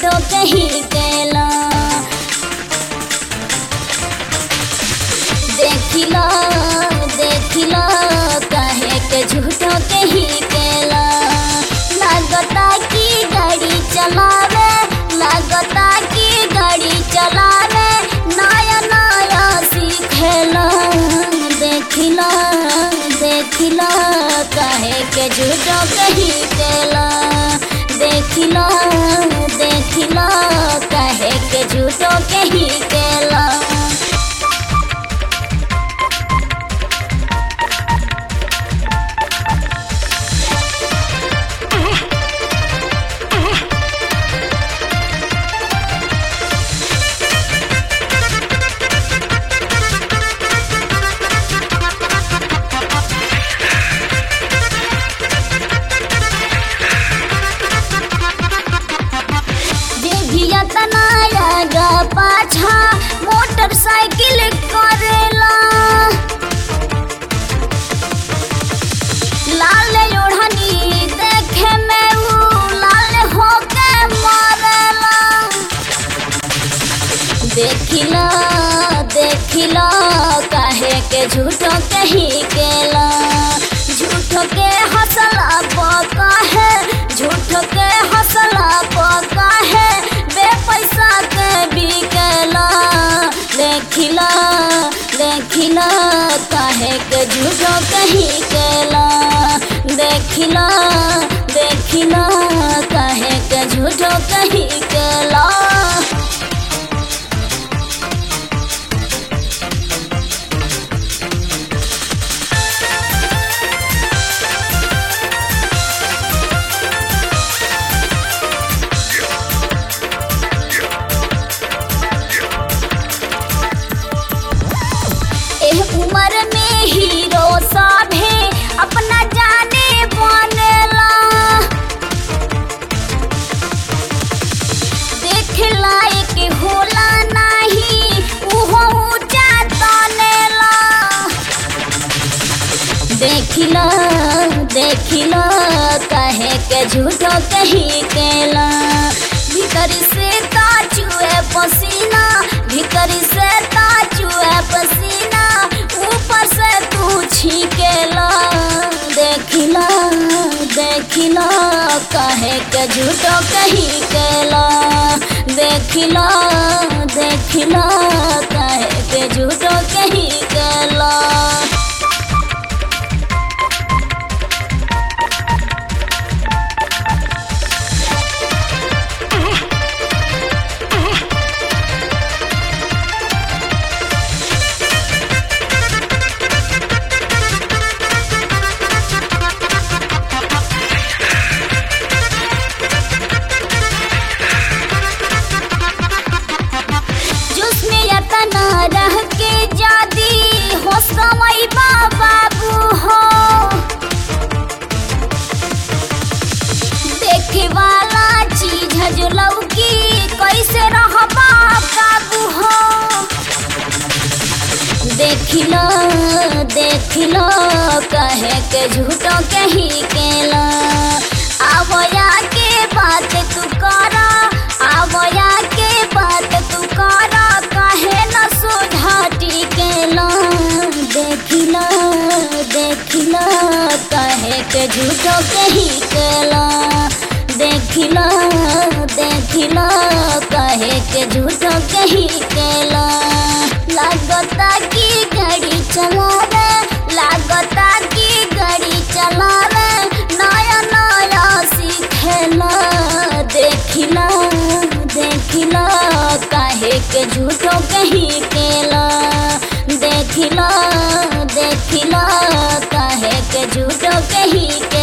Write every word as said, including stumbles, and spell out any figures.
झूठो कहीं केला। देखिला देखिला काहे के झूठो कहीं केला। लागता की गाड़ी चलावे लागता की गाड़ी चलावे नया नया सीखेला। देखिला देखिला काहे के झूठो कहीं केला। देखिला देखिला काहे के झूठो कहीं केला। पाछा मोटरसाइकिल करेला। लाल ओढ़नी देखे में ऊ लाल होके मरेला। देखिला देखिला काहे के झूठो कहीं केला। झूठो के हौसला पका है झूठो के हौसला पका है बेपैसा के बिकेला। देखिला देखिला काहे के झूठो कहीं केला। देखिला देखिला काहे के झूठो कहीं केला। उम्र में हीरो साभे अपना जाने बनेला। देख लायक होला नहीं उहो ऊंचा तनेला। देखिला देखिला काहे के झूठो कहीं केला। भीतर से ताचुए पसीना भीतर से ताचुए पसीना ऊपर से तू छीकेला। देखिला देखिला काहे के झूठो कहीं केला। देखिला देखिला काहे के झूठो कहीं केला। रह के जादी हो समय बाबू हो। देखे वाला चीज जो लौकी कैसे रहबा काबू हो। देखिलो देखिलो काहे के झूठो कहीं केला। आवया के बात तू करा आवया के बात तू करा काहे न सुधाटी केला। देखिला देखिला काहे के झूठो कहीं केला। देखिला देखिला काहे के झूठो कहीं केला। लागता की गाड़ी चलावे लागता की गाड़ी चलावे नया नया सीखेला। देखिला देखिला काहे के झूठो कहीं केला। देखिला देखिला काहे के झूठो कहीं केला।